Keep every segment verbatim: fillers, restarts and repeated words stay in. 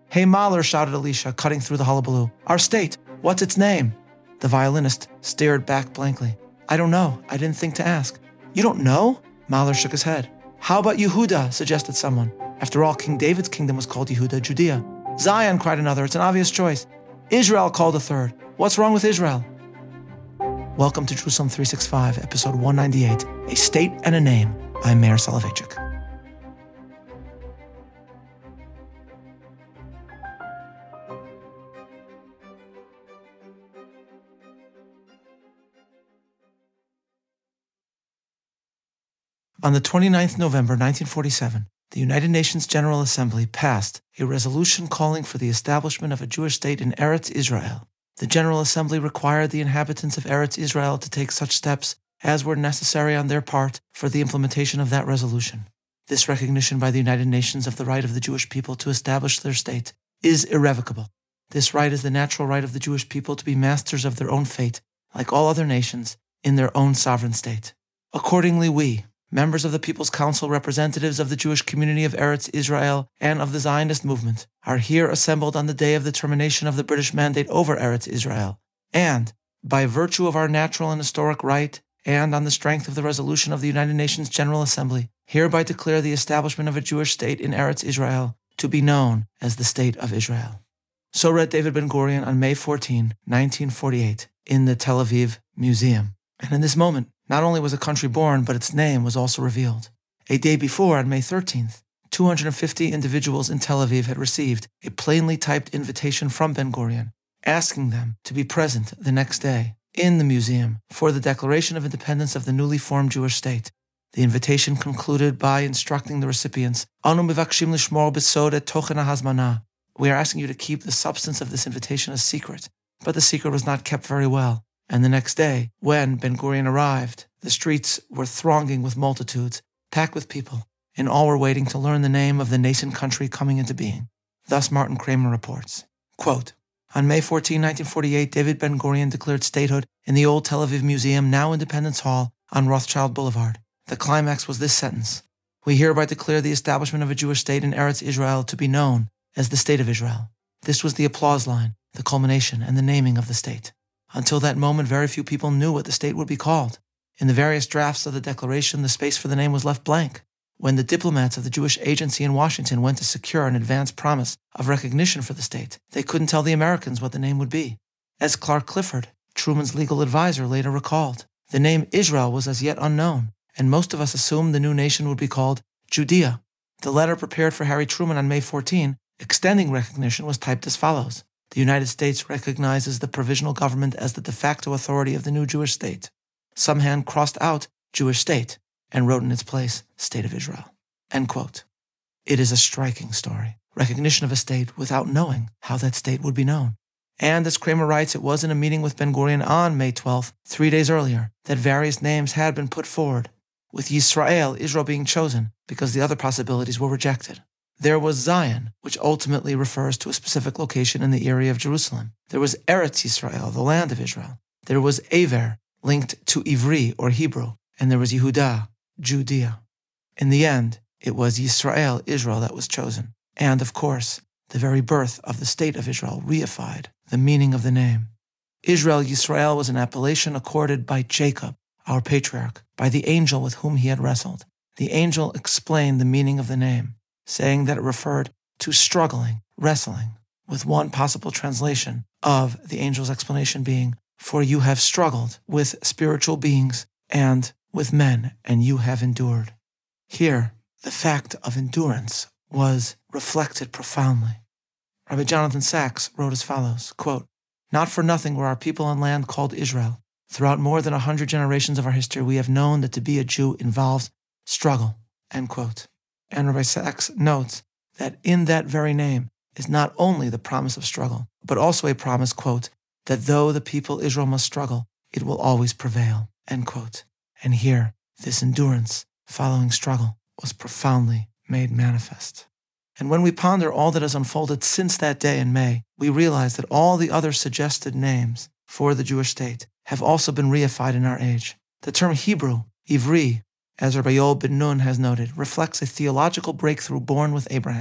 "Hey, Mahler," shouted Elisha, cutting through the hullabaloo. "Our state, what's its name?" The violinist stared back blankly. "I don't know. I didn't think to ask." "You don't know?" Mahler shook his head. "How about Yehuda?" suggested someone. After all, King David's kingdom was called Yehuda, Judea. "Zion," cried another. "It's an obvious choice." "Israel," called a third. "What's wrong with Israel?" Welcome to Jerusalem three sixty-five, episode one ninety-eight, A State and a Name. I'm Meir Soloveichik. On the twenty-ninth of November, nineteen forty-seven, the United Nations General Assembly passed a resolution calling for the establishment of a Jewish state in Eretz Israel. The General Assembly required the inhabitants of Eretz Israel to take such steps as were necessary on their part for the implementation of that resolution. This recognition by the United Nations of the right of the Jewish people to establish their state is irrevocable. This right is the natural right of the Jewish people to be masters of their own fate, like all other nations, in their own sovereign state. Accordingly, we, members of the People's Council, representatives of the Jewish community of Eretz Israel and of the Zionist movement, are here assembled on the day of the termination of the British mandate over Eretz Israel, and, by virtue of our natural and historic right, and on the strength of the resolution of the United Nations General Assembly, hereby declare the establishment of a Jewish state in Eretz Israel to be known as the State of Israel. So read David Ben-Gurion on May fourteenth, nineteen forty-eight, in the Tel Aviv Museum. And in this moment, not only was a country born, but its name was also revealed. A day before, on May thirteenth, two hundred fifty individuals in Tel Aviv had received a plainly typed invitation from Ben-Gurion, asking them to be present the next day in the museum for the declaration of independence of the newly formed Jewish state. The invitation concluded by instructing the recipients, "Anu mivakshim lishmor b'sod et tochen ha'hazmana." We are asking you to keep the substance of this invitation a secret. But the secret was not kept very well. And the next day, when Ben-Gurion arrived, the streets were thronging with multitudes, packed with people, and all were waiting to learn the name of the nascent country coming into being. Thus Martin Kramer reports, quote, "On May fourteenth, nineteen forty-eight, David Ben-Gurion declared statehood in the old Tel Aviv Museum, now Independence Hall, on Rothschild Boulevard. The climax was this sentence: We hereby declare the establishment of a Jewish state in Eretz Israel to be known as the State of Israel. This was the applause line, the culmination, and the naming of the state. Until that moment, very few people knew what the state would be called. In the various drafts of the declaration, the space for the name was left blank. When the diplomats of the Jewish Agency in Washington went to secure an advance promise of recognition for the state, they couldn't tell the Americans what the name would be. As Clark Clifford, Truman's legal advisor, later recalled, the name Israel was as yet unknown, and most of us assumed the new nation would be called Judea. The letter prepared for Harry Truman on May fourteenth, extending recognition, was typed as follows: The United States recognizes the provisional government as the de facto authority of the new Jewish state. Some hand crossed out Jewish state and wrote in its place State of Israel." End quote. It is a striking story. Recognition of a state without knowing how that state would be known. And as Kramer writes, it was in a meeting with Ben-Gurion on May twelfth, three days earlier, that various names had been put forward, with Yisrael, Israel, being chosen because the other possibilities were rejected. There was Zion, which ultimately refers to a specific location in the area of Jerusalem. There was Eretz Yisrael, the land of Israel. There was Aver, linked to Ivri, or Hebrew. And there was Yehuda, Judea. In the end, it was Yisrael, Israel, that was chosen. And, of course, the very birth of the state of Israel reified the meaning of the name. Israel, Yisrael, was an appellation accorded by Jacob, our patriarch, by the angel with whom he had wrestled. The angel explained the meaning of the name, saying that it referred to struggling, wrestling, with one possible translation of the angel's explanation being, "For you have struggled with spiritual beings and with men, and you have endured." Here, the fact of endurance was reflected profoundly. Rabbi Jonathan Sacks wrote as follows, quote, "Not for nothing were our people on land called Israel. Throughout more than a hundred generations of our history, we have known that to be a Jew involves struggle." End quote. And Rabbi Sacks notes that in that very name is not only the promise of struggle, but also a promise, quote, "that though the people Israel must struggle, it will always prevail." End quote. And here, this endurance following struggle was profoundly made manifest. And when we ponder all that has unfolded since that day in May, we realize that all the other suggested names for the Jewish state have also been reified in our age. The term Hebrew, Ivri, as Rabbi Yoel Ben Nun has noted, reflects a theological breakthrough born with Abraham.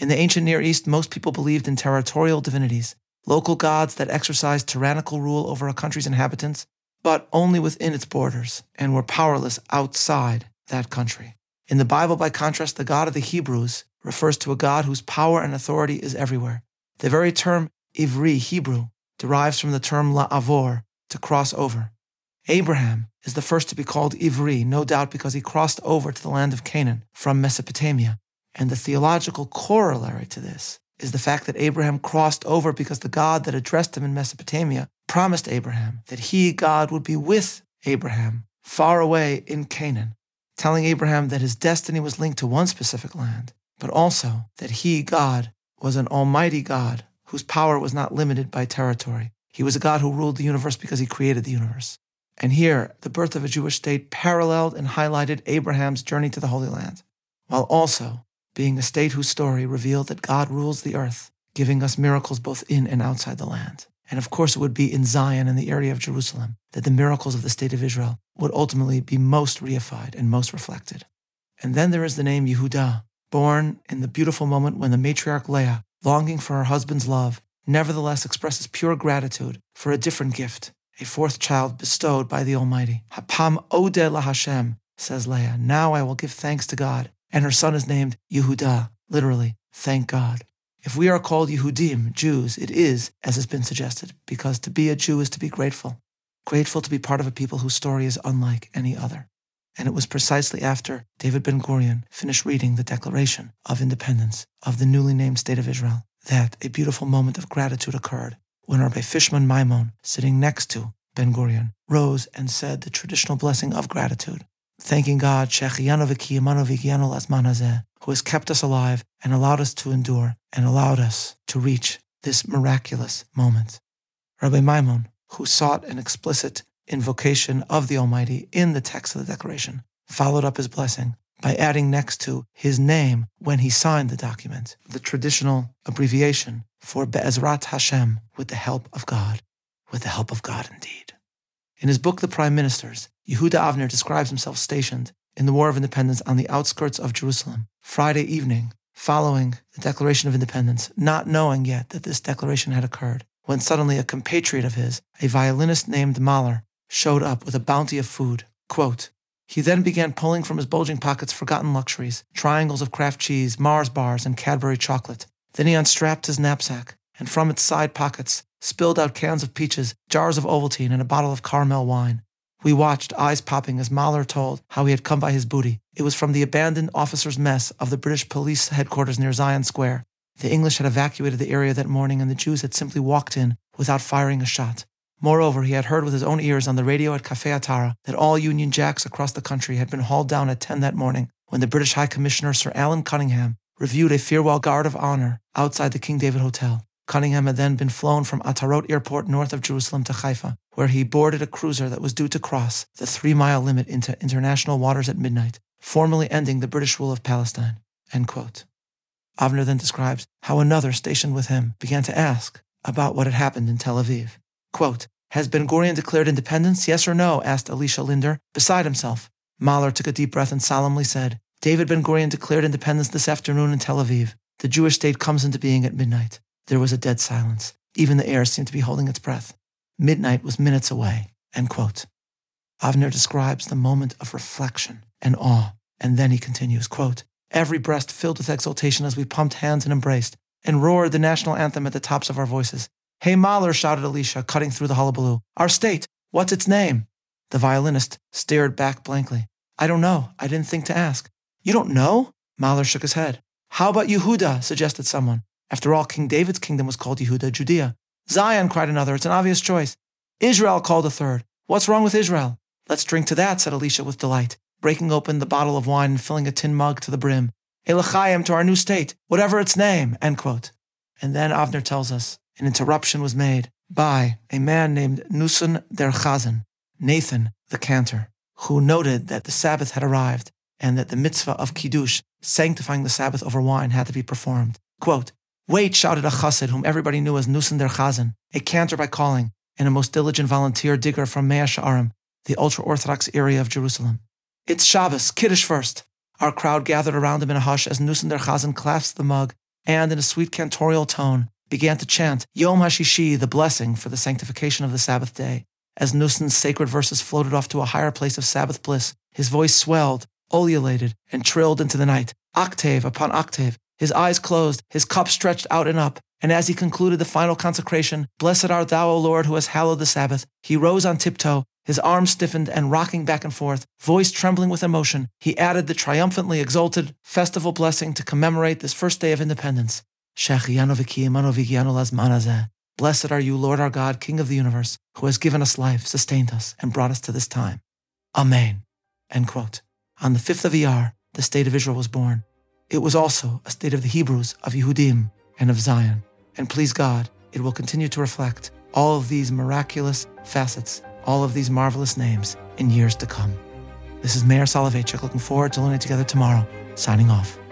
In the ancient Near East, most people believed in territorial divinities, local gods that exercised tyrannical rule over a country's inhabitants, but only within its borders, and were powerless outside that country. In the Bible, by contrast, the God of the Hebrews refers to a God whose power and authority is everywhere. The very term Ivri, Hebrew, derives from the term la'avor, to cross over. Abraham is the first to be called Ivri, no doubt because he crossed over to the land of Canaan from Mesopotamia. And the theological corollary to this is the fact that Abraham crossed over because the God that addressed him in Mesopotamia promised Abraham that he, God, would be with Abraham far away in Canaan, telling Abraham that his destiny was linked to one specific land, but also that he, God, was an almighty God whose power was not limited by territory. He was a God who ruled the universe because he created the universe. And here, the birth of a Jewish state paralleled and highlighted Abraham's journey to the Holy Land, while also being a state whose story revealed that God rules the earth, giving us miracles both in and outside the land. And of course, it would be in Zion, in the area of Jerusalem, that the miracles of the state of Israel would ultimately be most reified and most reflected. And then there is the name Yehudah, born in the beautiful moment when the matriarch Leah, longing for her husband's love, nevertheless expresses pure gratitude for a different gift, a fourth child bestowed by the Almighty. Hapam odeh la Hashem, says Leah, now I will give thanks to God. And her son is named Yehudah, literally, thank God. If we are called Yehudim, Jews, it is, as has been suggested, because to be a Jew is to be grateful, grateful to be part of a people whose story is unlike any other. And it was precisely after David Ben-Gurion finished reading the Declaration of Independence of the newly named State of Israel that a beautiful moment of gratitude occurred when Rabbi Fishman Maimon, sitting next to Ben-Gurion, rose and said the traditional blessing of gratitude, thanking God, Shechiyanu v'kiyamanu v'kiyanu l'azman hazeh, who has kept us alive and allowed us to endure and allowed us to reach this miraculous moment. Rabbi Maimon, who sought an explicit invocation of the Almighty in the text of the Declaration, followed up his blessing by adding next to his name when he signed the document, the traditional abbreviation for Be'ezrat Hashem, with the help of God, with the help of God indeed. In his book, The Prime Ministers, Yehuda Avner describes himself stationed in the War of Independence on the outskirts of Jerusalem, Friday evening, following the Declaration of Independence, not knowing yet that this declaration had occurred, when suddenly a compatriot of his, a violinist named Mahler, showed up with a bounty of food. Quote, he then began pulling from his bulging pockets forgotten luxuries, triangles of Kraft cheese, Mars bars, and Cadbury chocolate. Then he unstrapped his knapsack, and from its side pockets spilled out cans of peaches, jars of Ovaltine, and a bottle of caramel wine. We watched, eyes popping, as Mahler told how he had come by his booty. It was from the abandoned officers' mess of the British police headquarters near Zion Square. The English had evacuated the area that morning, and the Jews had simply walked in without firing a shot. Moreover, he had heard with his own ears on the radio at Cafe Atara that all Union Jacks across the country had been hauled down at ten that morning when the British High Commissioner Sir Alan Cunningham reviewed a farewell guard of honor outside the King David Hotel. Cunningham had then been flown from Atarot Airport north of Jerusalem to Haifa, where he boarded a cruiser that was due to cross the three-mile limit into international waters at midnight, formally ending the British rule of Palestine. End quote. Avner then describes how another stationed with him began to ask about what had happened in Tel Aviv. Quote, has Ben-Gurion declared independence, yes or no? Asked Elisha Linder, beside himself. Mahler took a deep breath and solemnly said, David Ben-Gurion declared independence this afternoon in Tel Aviv. The Jewish state comes into being at midnight. There was a dead silence. Even the air seemed to be holding its breath. Midnight was minutes away. End quote. Avner describes the moment of reflection and awe, and then he continues, quote, every breast filled with exultation as we pumped hands and embraced, and roared the national anthem at the tops of our voices. Hey, Mahler, shouted Elisha, cutting through the hullabaloo. Our state, what's its name? The violinist stared back blankly. I don't know. I didn't think to ask. You don't know? Mahler shook his head. How about Yehuda? Suggested someone. After all, King David's kingdom was called Yehuda, Judea. Zion, cried another. It's an obvious choice. Israel, called a third. What's wrong with Israel? Let's drink to that, said Elisha with delight, breaking open the bottle of wine and filling a tin mug to the brim. Elachayim, to our new state, whatever its name, end quote. And then Avner tells us, an interruption was made by a man named Nusun der Chazan, Nathan the cantor, who noted that the Sabbath had arrived and that the mitzvah of Kiddush, sanctifying the Sabbath over wine, had to be performed. Quote, wait, shouted a chassid whom everybody knew as Nusun der Chazan, a cantor by calling, and a most diligent volunteer digger from Mea Sha'arim, the ultra-Orthodox area of Jerusalem. It's Shabbos, Kiddush first. Our crowd gathered around him in a hush as Nusun der Chazan clasped the mug and in a sweet cantorial tone began to chant Yom HaShishi, the blessing for the sanctification of the Sabbath day. As Nussen's sacred verses floated off to a higher place of Sabbath bliss, his voice swelled, ululated, and trilled into the night, octave upon octave. His eyes closed, his cup stretched out and up, and as he concluded the final consecration, "Blessed art thou, O Lord, who hast hallowed the Sabbath," he rose on tiptoe, his arms stiffened and rocking back and forth, voice trembling with emotion. He added the triumphantly exalted festival blessing to commemorate this first day of independence. Shechianu v'kiyimanu v'gianu lazman hazeh. Blessed are you, Lord our God, King of the universe, who has given us life, sustained us, and brought us to this time. Amen. End quote. On the fifth of Iyar, the state of Israel was born. It was also a state of the Hebrews, of Yehudim, and of Zion. And please God, it will continue to reflect all of these miraculous facets, all of these marvelous names in years to come. This is Meir Soloveichik, looking forward to learning together tomorrow, signing off.